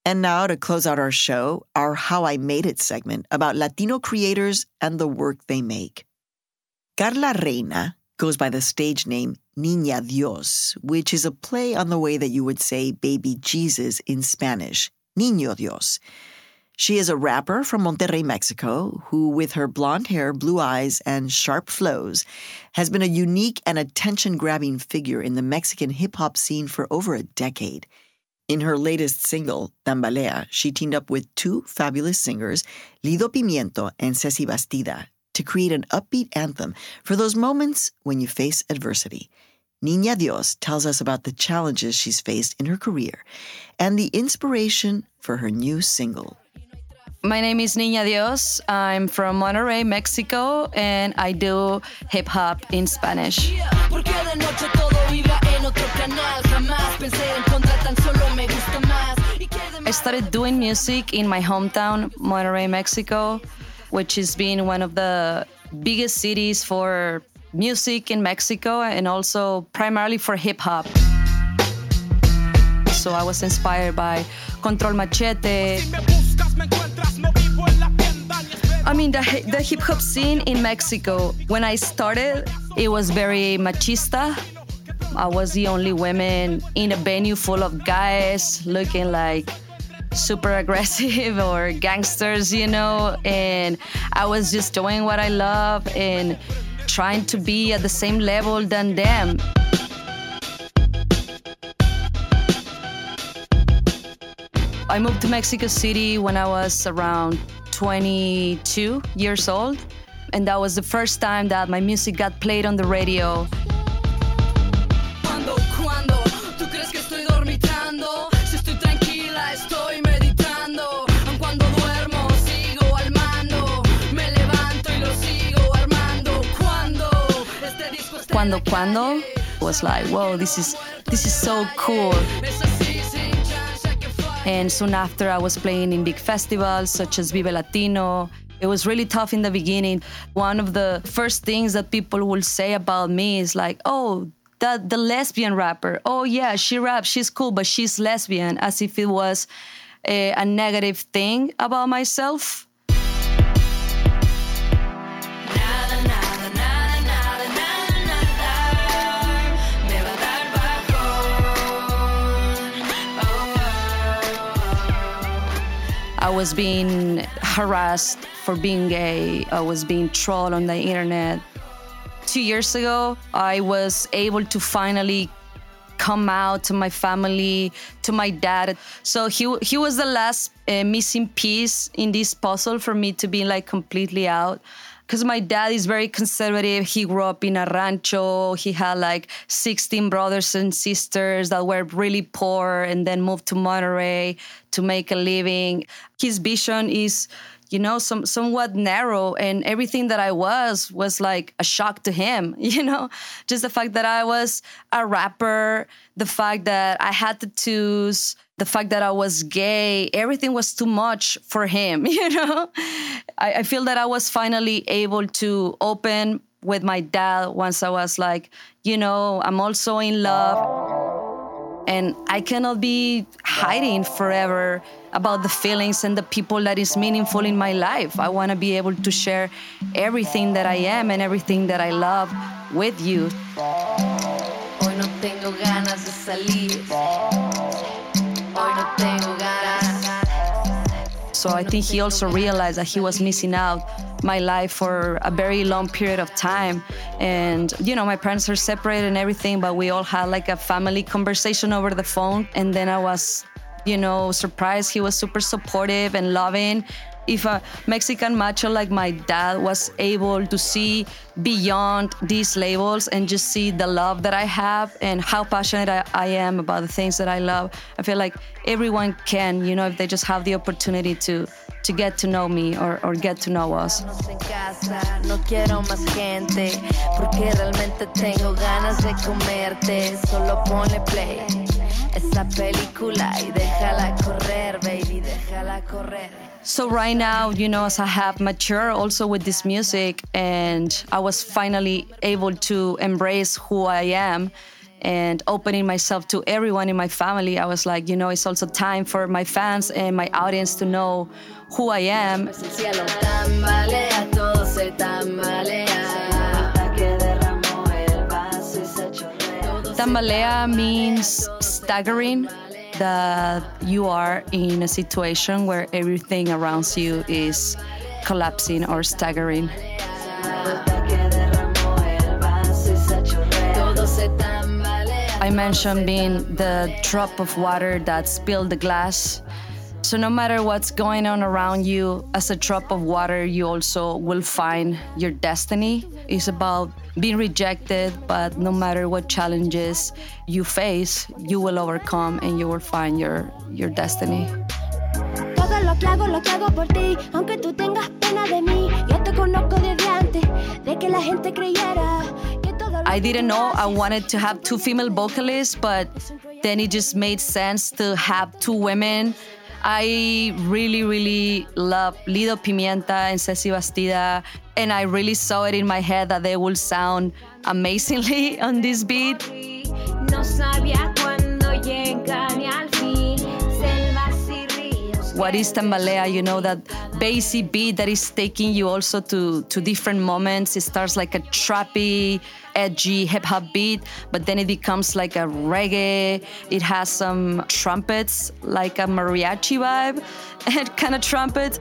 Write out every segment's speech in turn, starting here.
And now to close out our show, our How I Made It segment about Latino creators and the work they make. Carla Reina goes by the stage name Niña Dios, which is a play on the way that you would say baby Jesus in Spanish, Niño Dios. She is a rapper from Monterrey, Mexico, who, with her blonde hair, blue eyes, and sharp flows, has been a unique and attention-grabbing figure in the Mexican hip-hop scene for over a decade. In her latest single, Tambalea, she teamed up with two fabulous singers, Lido Pimiento and Ceci Bastida, to create an upbeat anthem for those moments when you face adversity. Niña Dios tells us about the challenges she's faced in her career and the inspiration for her new single. My name is Niña Dios. I'm from Monterrey, Mexico, and I do hip-hop in Spanish. I started doing music in my hometown, Monterrey, Mexico, which has been one of the biggest cities for music in Mexico and also primarily for hip-hop. So I was inspired by Control Machete. I mean, the hip-hop scene in Mexico, when I started, it was very machista. I was the only woman in a venue full of guys looking like super aggressive or gangsters, you know, and I was just doing what I love and trying to be at the same level than them. I moved to Mexico City when I was around 22 years old, and that was the first time that my music got played on the radio. Cuando was like, whoa, this is so cool. And soon after, I was playing in big festivals such as Vive Latino. It was really tough in the beginning. One of the first things that people will say about me is like, oh, the lesbian rapper. Oh, yeah, she raps, she's cool, but she's lesbian, as if it was a negative thing about myself. I was being harassed for being gay. I was being trolled on the internet. 2 years ago, I was able to finally come out to my family, to my dad. So he was the last missing piece in this puzzle for me to be like completely out. Because my dad is very conservative. He grew up in a rancho. He had like 16 brothers and sisters that were really poor and then moved to Monterrey to make a living. His vision is, you know, somewhat narrow, and everything that I was like a shock to him, you know? Just the fact that I was a rapper, the fact that I had tattoos, the fact that I was gay, everything was too much for him, you know? I feel that I was finally able to open with my dad once I was like, you know, I'm also in love. And I cannot be hiding forever about the feelings and the people that is meaningful in my life. I want to be able to share everything that I am and everything that I love with you. Hoy no tengo ganas de salir. Hoy no tengo ganas. So I think he also realized that he was missing out my life for a very long period of time. And, you know, my parents are separated and everything, but we all had like a family conversation over the phone. And then I was, you know, surprised. He was super supportive and loving. If a Mexican macho like my dad was able to see beyond these labels and just see the love that I have and how passionate I am about the things that I love, I feel like everyone can, you know, if they just have the opportunity to get to know me or get to know us. No quiero más gente porque realmente tengo ganas de comerte. Solo ponle play esa película y déjala correr, baby, déjala correr. So right now, you know, as I have matured also with this music and I was finally able to embrace who I am and opening myself to everyone in my family. I was like, it's also time for my fans and my audience to know who I am. Tambalea means staggering, that you are in a situation where everything around you is collapsing or staggering. I mentioned being the drop of water that spilled the glass. So no matter what's going on around you, as a drop of water, you also will find your destiny. It's about being rejected, but no matter what challenges you face, you will overcome and you will find your destiny. Todo lo que hago por ti, aunque tú tengas pena de mí. Yo te conozco desde antes de que la gente creyera. I didn't know I wanted to have 2 female vocalists, but then it just made sense to have 2 women. I really, really love Lido Pimienta and Ceci Bastida, and I really saw it in my head that they will sound amazingly on this beat. No sabía cuándo llega ni al fin. Selvas y ríos. What is Tambalea? That bassy beat that is taking you also to different moments. It starts like a trappy, edgy hip-hop beat, but then it becomes like a reggae. It has some trumpets, like a mariachi vibe, and kind of trumpet.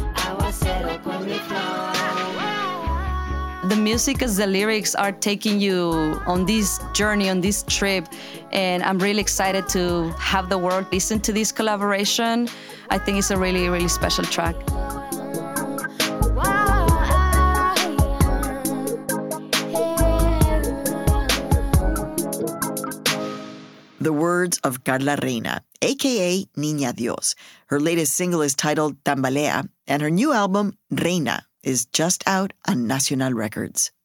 The music as the lyrics are taking you on this journey, on this trip, and I'm really excited to have the world listen to this collaboration. I think it's a really, really special track. The words of Carla Reina, a.k.a. Niña Dios. Her latest single is titled Tambalea, and her new album, Reina, is just out on Nacional Records.